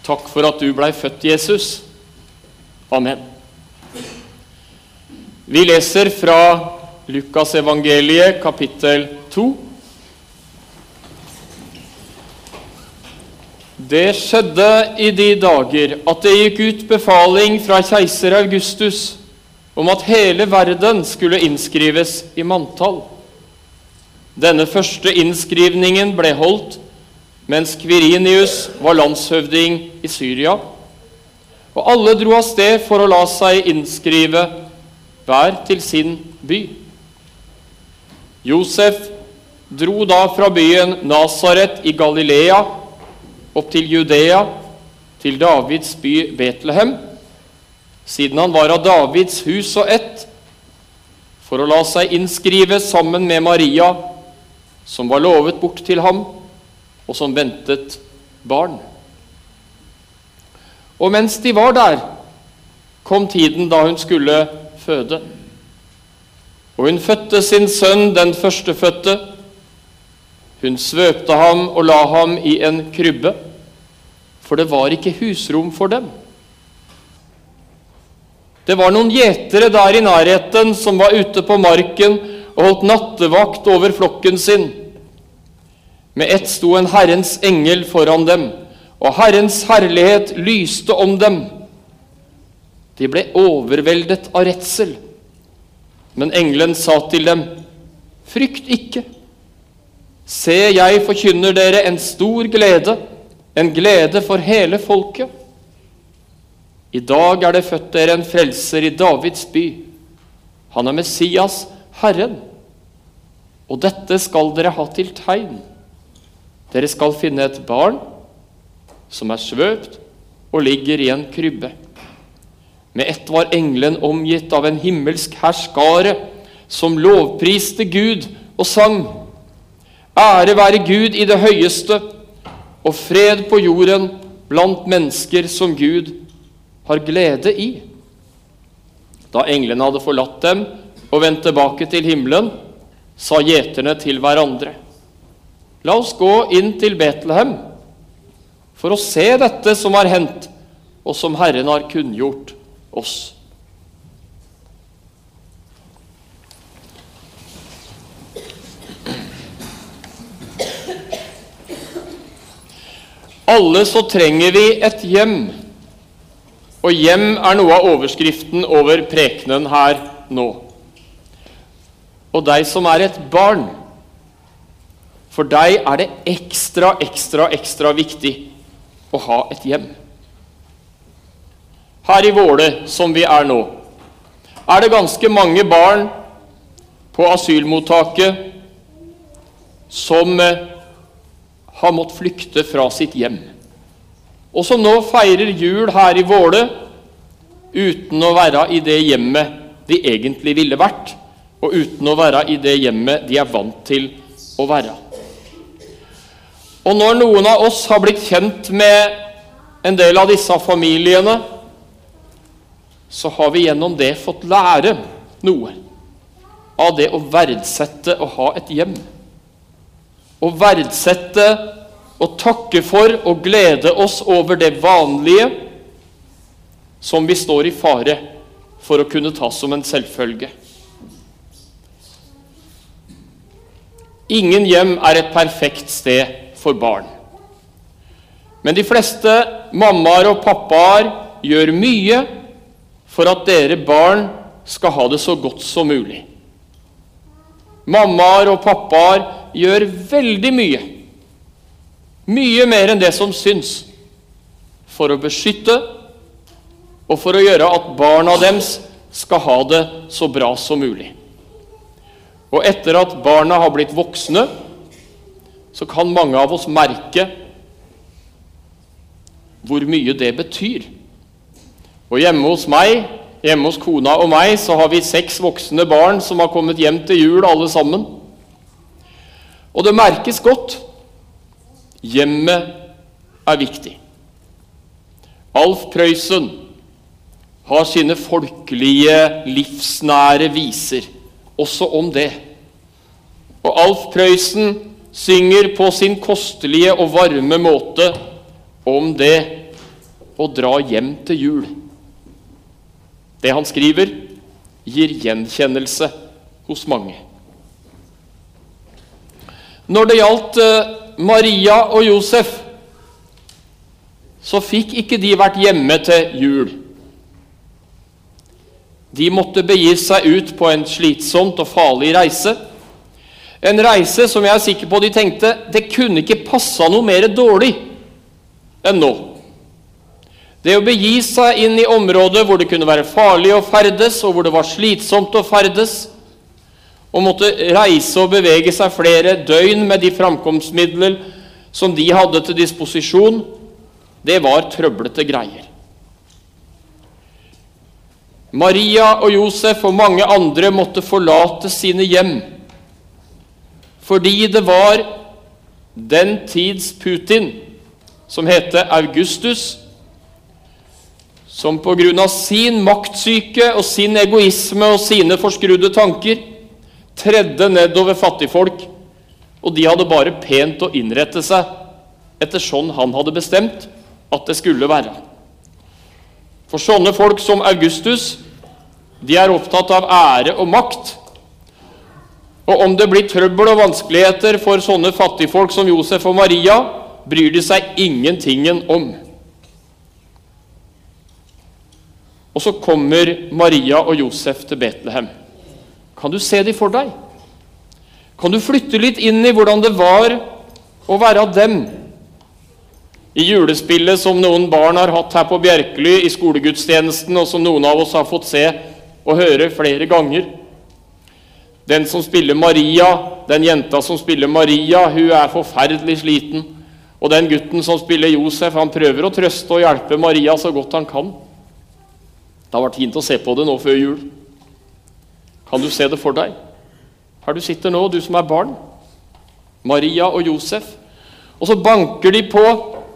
Takk for at du ble født, Jesus. Amen. Vi leser fra Lukas evangeliet, kapittel 2. Det skjedde i de dager at det gikk ut befaling fra keiser Augustus om at hele verden skulle innskrives i manntall. Denne første innskrivningen ble holdt mens Quirinius var landshøvding i Syria, og alle dro av sted for å la seg innskrive hver til sin by. Josef dro da fra byen Nazaret i Galilea opp til Judea, til Davids by Betlehem, siden han var av Davids hus og ett, for å la seg innskrive sammen med Maria, som var lovet bort til ham, og som ventet barn. Og mens de var der, kom tiden da hun skulle føde. Og hun fødte sin sønn, den førstefødte. Hun svøpte ham og la ham i en krybbe, for det var ikke husrom for dem. Det var noen gjetere der i nærheten som var ute på marken og holdt nattevakt over flokken sin. Med ett sto en Herrens engel foran dem, og Herrens herlighet lyste om dem. De ble overveldet av redsel. Men engelen sa til dem, «Frykt ikke. Se, jeg forkynner dere en stor glede, en glede for hele folket. I dag er det født dere en frelser i Davids by. Han er Messias, Herren. Og dette skal dere ha til tegn. Dere skal finne et barn som er svøpt og ligger i en krybbe. Med ett var engelen omgitt av en himmelsk herskare som lovpriste Gud og sang. Ære være Gud i det høyeste, og fred på jorden blant mennesker som Gud har glede i. Da englene hadde forlatt dem og vendt tilbake til himmelen, sa gjeterne til hverandre, «La oss gå inn til Betlehem for å se dette som har hendt, og som Herren har kunngjort oss.» Alle så trenger vi et hjem, og hjem er noe av overskriften over prekenen her nå. Og deg som er et barn, for deg er det ekstra viktig å ha et hjem. Her i Våle, som vi er nå, er det ganske mange barn på asylmottaket som har måttet flykte fra sitt hjem, og som nå feirer jul her i Våle uten å være i det hjemmet de egentlig ville vært, og uten å være i det hjemmet de er vant til å være. Og når noen av oss har blitt kjent med en del av disse familiene, så har vi gjennom det fått lære noe av det å verdsette å ha et hjem. Å verdsette og takke for og glede oss over det vanlige som vi står i fare for å kunne ta som en selvfølge. Ingen hjem er et perfekt sted for barn. Men de fleste mammaer og pappaer gjør mye for at dere barn skal ha det så godt som mulig. Mammaer og pappaer gjør veldig mye. Mye mer enn det som syns, for å beskytte og for å gjøre at barna deres skal ha det så bra som mulig. Og etter at barna har blitt voksne, så kan mange av oss merke hvor mye det betyr. Og hjemme hos meg, hjemme hos kona og meg, så har vi 6 voksne barn som har kommet hjem til jul alle sammen. Og det merkes godt. Hjemmet er viktig. Alf Prøysen har sine folkelige, livsnære viser, også om det. Og Alf Prøysen synger på sin kostelige og varme måte om det å dra hjem til jul. Det han skriver, gir gjenkjennelse hos mange. Når det gjaldt Maria og Josef, så fikk ikke de vært hjemme til jul. De måtte begi seg ut på en slitsomt og farlig reise. En reise som jeg er sikker på de tenkte, det kunne ikke passe noe mer dårlig enn nå. Det å begi seg inn i områder hvor det kunne være farlig å ferdes, og hvor det var slitsomt å ferdes, og måtte reise og bevege seg flere døgn med de framkomstmidler som de hadde til disposisjon, det var trøblete greier. Maria og Josef og mange andre måtte forlate sine hjem, fordi det var den tids Putin, som heter Augustus, som på grunn av sin maktsyke og sin egoisme og sine forskrudde tanker tredde nedover fattigfolk, og de hadde bare pent å innrette seg etter sånn han hadde bestemt at det skulle være. For sånne folk som Augustus, de er opptatt av ære og makt, og om det blir trøbbel og vanskeligheter for sånne fattigfolk som Josef og Maria, bryr de seg ingentingen om. Og så kommer Maria og Josef til Betlehem. Kan du se de for deg? Kan du flytte litt inn i hvordan det var å være av dem? I julespillet som noen barn har hatt her på Bjerkely i skolegudstjenesten, og som noen av oss har fått se og høre flere ganger. Den som spiller Maria, den jenta som spiller Maria, hun er forferdelig sliten. Og den gutten som spiller Josef, han prøver å trøste og hjelpe Maria så godt han kan. Det har vært fint å se på det nå før jul. Kan du se det for deg? Her du sitter nå, du som er barn. Maria og Josef. Og så banker de på.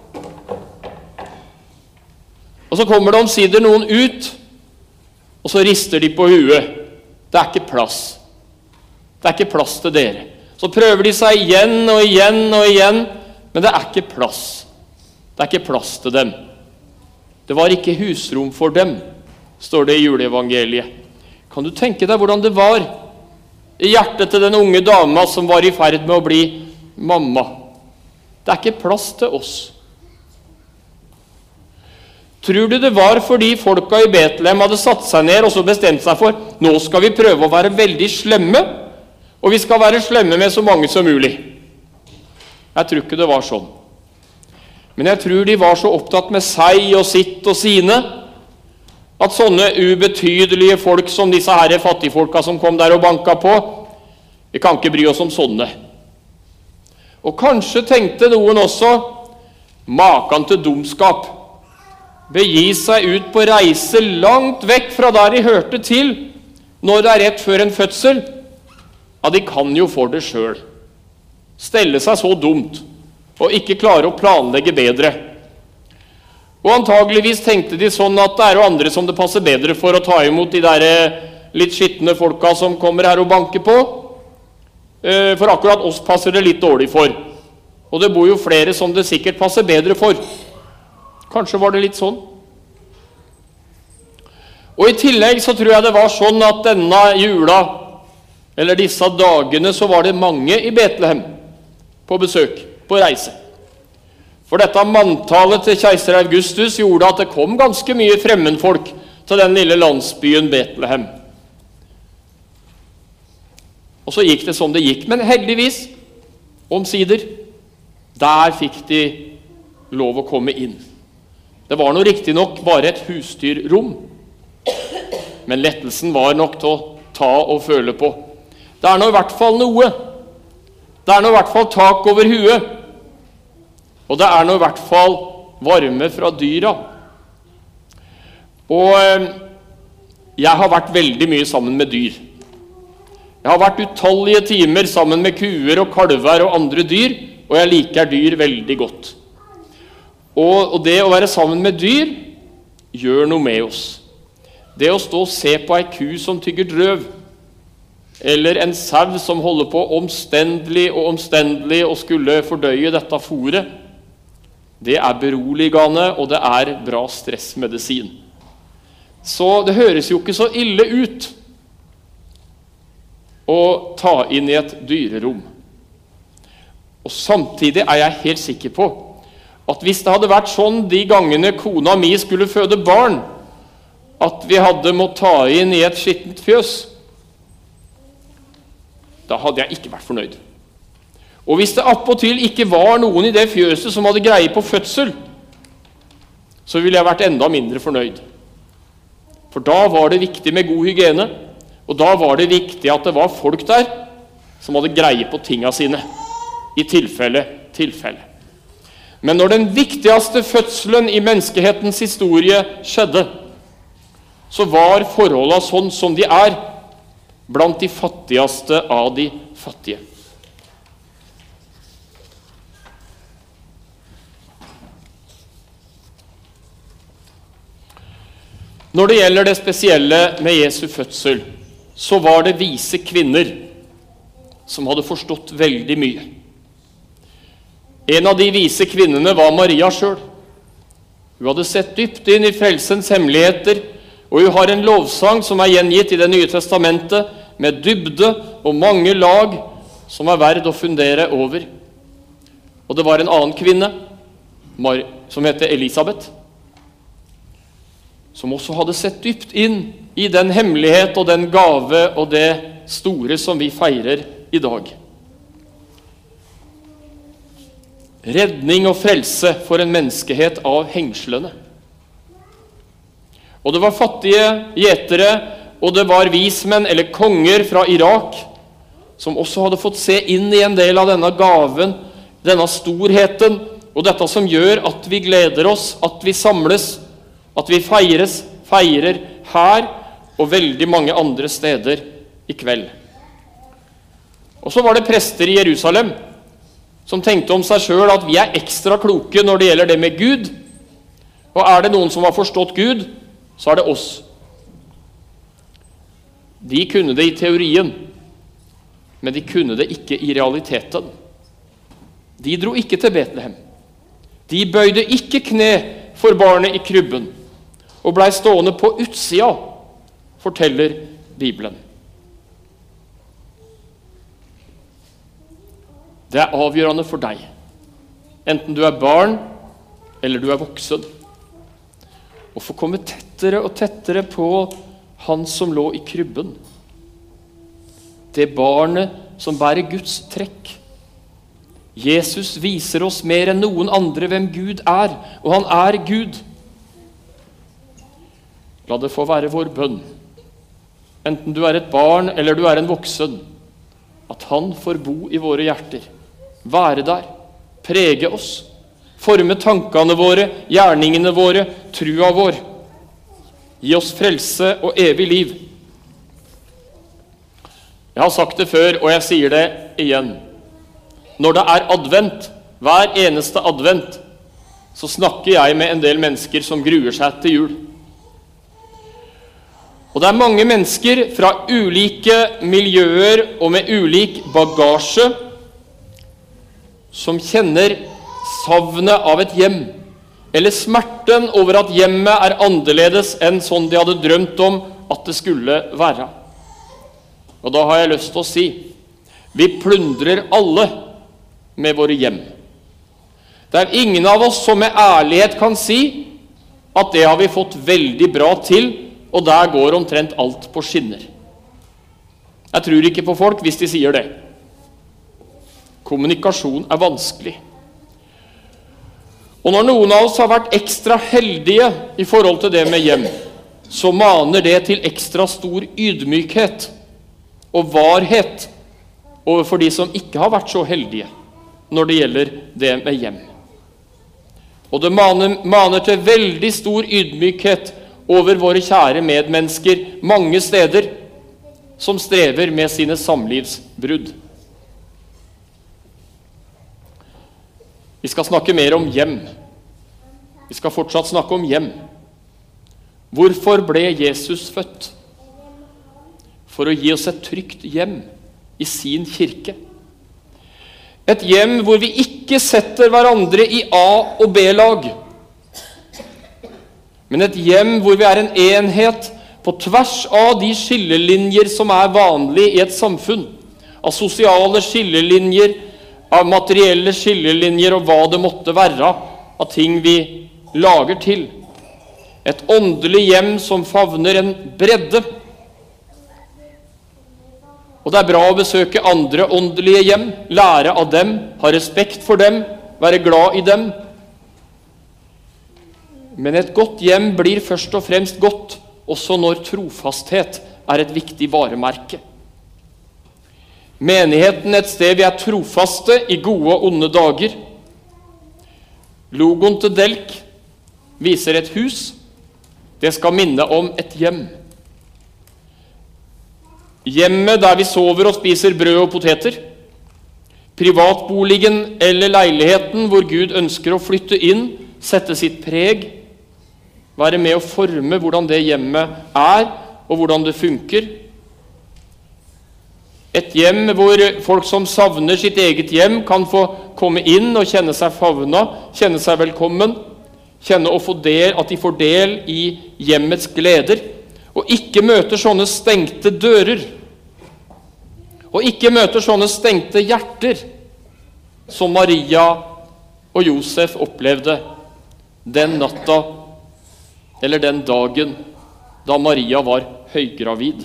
Og så kommer det omsider noen ut, og så rister de på huet. Det er ikke plass. Det er ikke plass til dere. Så prøver de seg igjen og igjen og igjen, men det er ikke plass. Det er ikke plass til dem. Det var ikke husrom for dem, står det i juleevangeliet. Kan du tenke deg hvordan det var i hjertet til den unge dama som var i ferd med å bli mamma? Det er ikke plass til oss. Tror du det var fordi folka i Betlehem hadde satt seg ned og så bestemt seg for nå skal vi prøve å være veldig slemme, og vi skal være slemme med så mange som mulig? Jeg tror ikke det var sånn. Men jeg tror de var så opptatt med seg og sitt og sine, at sånne ubetydelige folk som disse her fattigfolka som kom der og banka på, vi kan ikke bry oss om sånne. Og kanskje tenkte noen også, maken til dumskap, begi seg ut på reise langt vekk fra der de hørte til, når det er rett før en fødsel. Ja, de kan jo for det selv. Stelle seg så dumt, og ikke klare å planlegge bedre. Og antageligvis tenkte de sånn at det er jo andre som det passer bedre for å ta imot de der litt skittende folka som kommer her og banker på. For akkurat oss passer det litt dårlig for. Og det bor jo flere som det sikkert passer bedre for. Kanskje var det litt sånn. Og i tillegg så tror jeg det var sånn at denne jula, eller disse dagene, så var det mange i Betlehem på besøk, på reise. For dette manntallet til keiser Augustus gjorde at det kom ganske mye fremmedfolk til den lille landsbyen Betlehem. Og så gikk det som det gikk, men heldigvis, omsider, der fikk de lov å komme inn. Det var nå riktig nok bare et husdyrrom, men lettelsen var nok til å ta og føle på. Det er nå i hvert fall noe. Det er nå i hvert fall tak over huet. Og det er nå i hvert fall varme fra dyra. Og jeg har vært veldig mye sammen med dyr. Jeg har vært utallige timer sammen med kuer og kalver og andre dyr, og jeg liker dyr veldig godt. Og det å være sammen med dyr gjør noe med oss. Det å stå og se på ei ku som tygger drøv, eller en sau som holder på omstendelig og skulle fordøye dette fôret, Det er beroligende, og det er bra stressmedisin. Så det høres jo ikke så ille ut å ta inn i et dyrerom. Og samtidig er jeg helt sikker på at hvis det hadde vært sånn de gangene kona mi skulle føde barn, at vi hadde måttet ta inn i et skittent fjøs, da hadde jeg ikke vært fornøyd. Og hvis det appåtil ikke var noen i det fjøset som hadde greie på fødsel, så ville jeg vært enda mindre fornøyd. For da var det viktig med god hygiene, og da var det viktig at det var folk der som hadde greie på tingene sine, i tilfelle. Men når den viktigste fødselen i menneskehetens historie skjedde, så var forholdene sånn som de er blant de fattigste av de fattige. Når det gjelder det spesielle med Jesu fødsel, så var det vise kvinner som hadde forstått veldig mye. En av de vise kvinnene var Maria selv. Hun hadde sett dypt inn i frelsens hemmeligheter, og hun har en lovsang som er gjengitt i Det nye testamentet, med dybde og mange lag som er verd å fundere over. Og det var en annen kvinne, som heter Elisabeth, som også hadde sett dypt inn i den hemmelighet og den gave og det store som vi feirer i dag. Redning og frelse for en menneskehet av hengslene. Og det var fattige gjetere, og det var vismenn eller konger fra Irak, som også hadde fått se inn i en del av denne gaven, denne storheten, og dette som gjør at vi gleder oss, at vi samles, at vi feirer her og veldig mange andre steder i kveld. Og så var det prester i Jerusalem som tenkte om seg selv at vi er ekstra kloke når det gjelder det med Gud, og er det noen som har forstått Gud, så er det oss. De kunne det i teorien, men de kunne det ikke i realiteten. De dro ikke til Betlehem. De bøyde ikke kne for barnet i krybben, og blei stående på utsida, forteller Bibelen. Det er avgjørende for deg, enten du er barn eller du er voksen, å få komme tettere og tettere på han som lå i krybben. Det barnet som bærer Guds trekk. Jesus viser oss mer enn noen andre hvem Gud er, og han er Gud. La det få være vår bønn, enten du er et barn eller du er en voksen, at han får bo i våre hjerter, være der, prege oss, forme tankene våre, gjerningene våre, trua vår, gi oss frelse og evig liv. Jeg har sagt det før, og jeg sier det igjen. Når det er advent, hver eneste advent, så snakker jeg med en del mennesker som gruer seg til jul. Og det er mange mennesker fra ulike miljøer og med ulik bagasje som kjenner savnet av et hjem, eller smerten over at hjemmet er annerledes enn sånn de hadde drømt om at det skulle være. Og da har jeg lyst til å si, vi plundrer alle med våre hjem. Det er ingen av oss som med ærlighet kan si at det har vi fått veldig bra til, og der går omtrent alt på skinner. Jeg tror ikke på folk hvis de sier det. Kommunikasjon er vanskelig. Og når noen av oss har vært ekstra heldige i forhold til det med hjem, så maner det til ekstra stor ydmykhet og varhet overfor de som ikke har vært så heldige når det gjelder det med hjem. Og det maner til veldig stor ydmykhet over våre kjære medmennesker mange steder som strever med sine samlivsbrudd. Vi skal snakke mer om hjem. Vi skal fortsatt snakke om hjem. Hvorfor ble Jesus født? For å gi oss et trygt hjem i sin kirke. Et hjem hvor vi ikke setter hverandre i A- og B-lag, men et hjem hvor vi er en enhet på tvers av de skillelinjer som er vanlige i et samfunn, av sosiale skillelinjer, av materielle skillelinjer og hva det måtte være av ting vi lager til. Et åndelig hjem som favner en bredde. Og det er bra å besøke andre åndelige hjem, lære av dem, ha respekt for dem, være glad i dem. Men et godt hjem blir først og fremst godt, også når trofasthet er et viktig varemerke. Menigheten et sted vi er trofaste i gode og onde dager. Logoen til Delk viser et hus. Det skal minne om et hjem. Hjemmet der vi sover og spiser brød og poteter. Privatboligen eller leiligheten hvor Gud ønsker å flytte inn, sette sitt preg, være med å forme hvordan det hjemmet er og hvordan det funker. Et hjem hvor folk som savner sitt eget hjem kan få komme inn og kjenne seg favnet, kjenne seg velkommen, kjenne at de får del i hjemmets gleder, og ikke møter sånne stengte dører, og ikke møter sånne stengte hjerter, som Maria og Josef opplevde den natta, eller den dagen, da Maria var høygravid.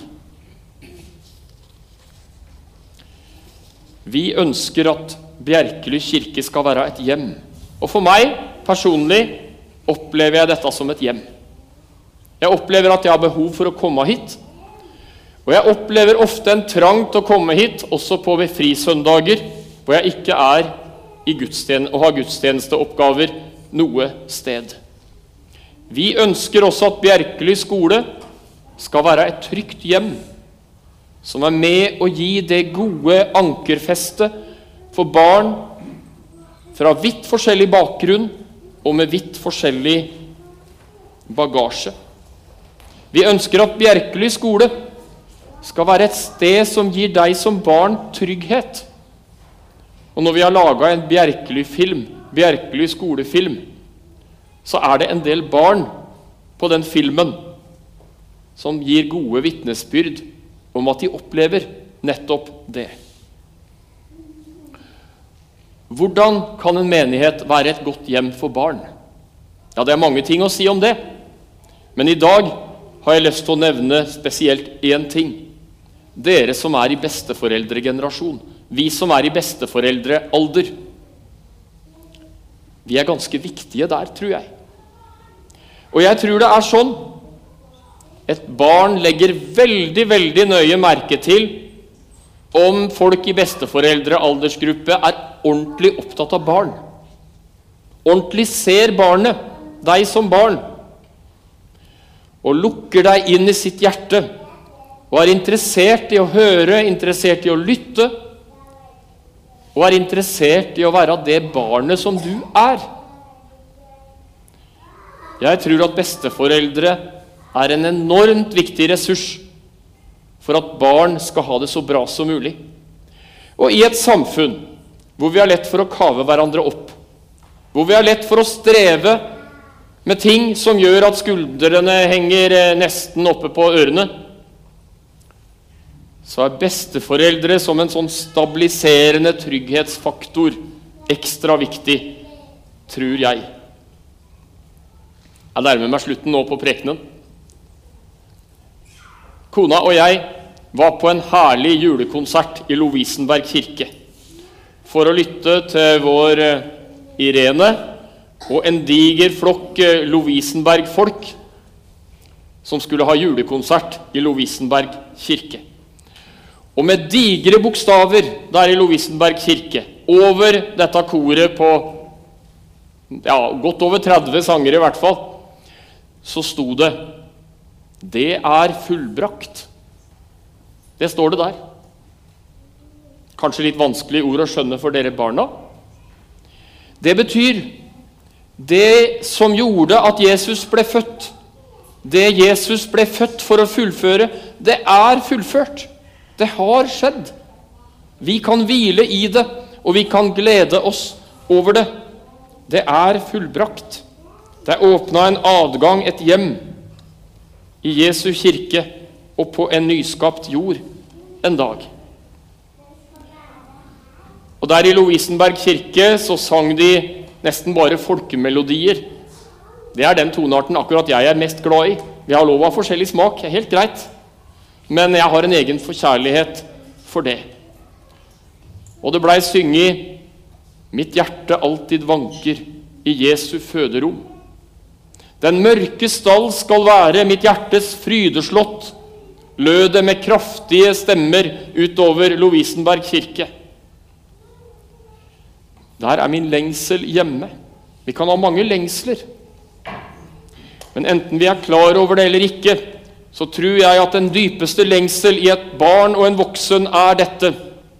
Vi ønsker at Bjerkely kirke skal være et hjem. Og for meg, personlig, opplever jeg dette som et hjem. Jeg opplever at jeg har behov for å komme hit. Og jeg opplever ofte en trang til å komme hit, også på frisøndager, hvor jeg ikke er i og har gudstjenesteoppgaver noe sted. Vi ønsker også at Bjerkely skole skal være et trygt hjem, som er med å gi det gode ankerfeste for barn fra vidt forskjellig bakgrunn og med vidt forskjellig bagasje. Vi ønsker at Bjerkely skole skal være et sted som gir deg som barn trygghet. Og når vi har laget en Bjerkely-film, Bjerkely skolefilm, så er det en del barn på den filmen som gir gode vitnesbyrd om at de opplever nettopp det. Hvordan kan en menighet være et godt hjem for barn? Ja, det er mange ting å si om det. Men i dag har jeg lyst til å nevne spesielt én ting. Dere som er i besteforeldregenerasjon, vi som er i besteforeldrealder, vi er ganske viktige der, tror jeg. Og jeg tror det er sånn. Et barn legger veldig, veldig nøye merke til om folk i besteforeldrealdersgruppe er ordentlig opptatt av barn. Ordentlig ser barnet, deg som barn, og lukker deg inn i sitt hjerte, og er interessert i å høre, interessert i å lytte, og er interessert i å være det barnet som du er. Jeg tror at besteforeldre er en enormt viktig ressurs for at barn skal ha det så bra som mulig. Og i et samfunn hvor vi har lett for å kave hverandre opp, hvor vi har lett for å streve med ting som gjør at skuldrene henger nesten oppe på ørene, så er besteforeldre som en sånn stabiliserende trygghetsfaktor ekstra viktig, tror jeg. Jeg nærmer meg slutten nå på prekenen. Kona og jeg var på en herlig julekonsert i Lovisenberg kirke for å lytte til vår Irene og en diger flokk Lovisenberg-folk som skulle ha julekonsert i Lovisenberg kirke. Og med digre bokstaver der i Lovisenberg kirke, over dette koret på godt over 30 sanger i hvert fall, så sto det: det er fullbrakt. Det står det der. Kanskje litt vanskelig ord å skjønne for dere barna. Det betyr det som gjorde at Jesus ble født. Det Jesus ble født for å fullføre, det er fullført. Det har skjedd. Vi kan hvile i det, og vi kan glede oss over det. Det er fullbrakt. Det er åpnet en adgang, et hjem, i Jesu kirke og på en nyskapt jord en dag. Og der i Lovisenberg kirke så sang de nesten bare folkemelodier. Det er den tonearten akkurat jeg er mest glad i. Vi har lov av forskjellig smak, helt greit. Men jeg har en egen forkjærlighet for det. Og det blei synget «Mitt hjerte alltid vanker i Jesu føderom». Den mørke stall skal være mitt hjertes frydeslott, lød det med kraftige stemmer utover Lovisenberg kirke. Der er min lengsel hjemme. Vi kan ha mange lengsler. Men enten vi er klar over det eller ikke, så tror jeg at den dypeste lengsel i et barn og en voksen er dette: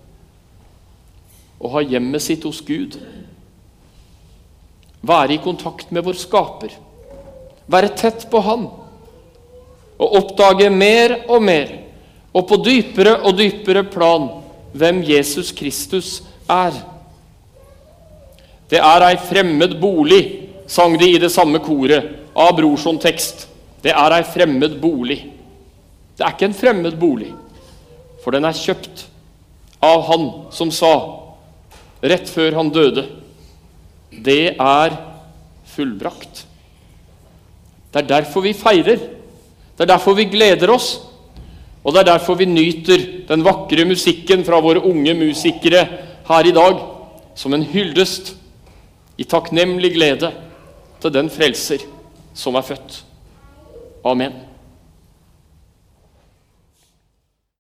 å ha hjemmet sitt hos Gud. Være i kontakt med vår skaper. Være tett på Han. Og oppdage mer og mer, og på dypere og dypere plan, hvem Jesus Kristus er. Det er ei fremmed bolig, sang de i det samme koret, av Brorson tekst. Det er ei fremmed bolig. Det er ikke en fremmed bolig, for den er kjøpt av Han som sa, rett før han døde, det er fullbrakt. Det er derfor vi feirer. Det er derfor vi gleder oss. Og det er derfor vi nyter den vakre musikken fra våre unge musikere her i dag, som en hyldest i takknemlig glede til den frelser som er født. Amen.